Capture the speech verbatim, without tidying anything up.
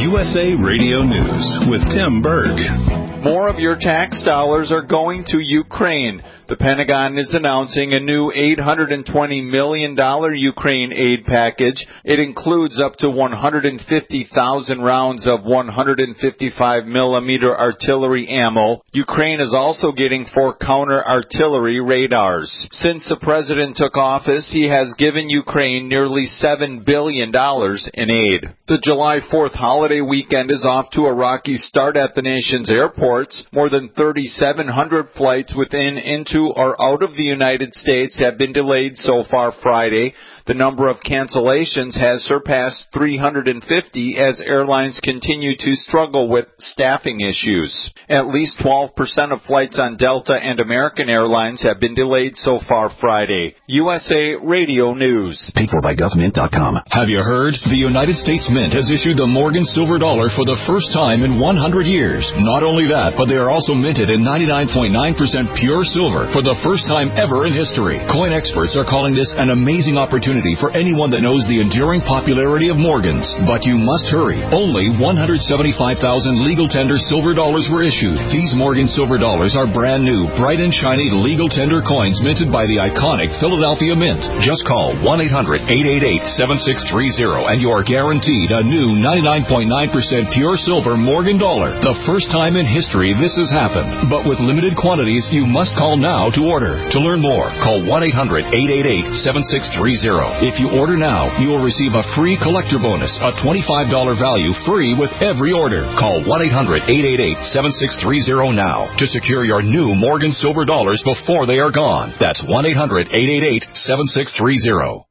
U S A Radio News with Tim Berg. More of your tax dollars are going to Ukraine. The Pentagon is announcing a new eight hundred twenty million dollars Ukraine aid package. It includes up to one hundred fifty thousand rounds of one hundred fifty-five millimeter artillery ammo. Ukraine is also getting four counter-artillery radars. Since the president took office, he has given Ukraine nearly seven billion dollars in aid. The July fourth holiday weekend is off to a rocky start at the nation's airports. More than thirty-seven hundred flights within, into, or out of the United States have been delayed so far Friday. The number of cancellations has surpassed three hundred fifty as airlines continue to struggle with staffing issues. At least twelve percent of flights on Delta and American Airlines have been delayed so far Friday. U S A Radio News. Paid for by gov mint dot com. Have you heard? The United States Mint has issued the Morgan Silver Dollar for the first time in one hundred years. Not only that, but they are also minted in ninety-nine point nine percent pure silver for the first time ever in history. Coin experts are calling this an amazing opportunity for anyone that knows the enduring popularity of Morgans. But you must hurry. Only one hundred seventy-five thousand legal tender silver dollars were issued. These Morgan silver dollars are brand new, bright and shiny legal tender coins minted by the iconic Philadelphia Mint. Just call one eight hundred eight eight eight seven six three zero and you're guaranteed a new ninety-nine point nine percent pure silver Morgan dollar. The first time in history this has happened. But with limited quantities, you must call now to order. To learn more, call one eight hundred eight eight eight seven six three zero. If you order now, you will receive a free collector bonus, a twenty-five dollars value free with every order. Call one eight hundred eight eight eight seven six three zero now to secure your new Morgan silver dollars before they are gone. That's one eight hundred eight eight eight seven six three zero.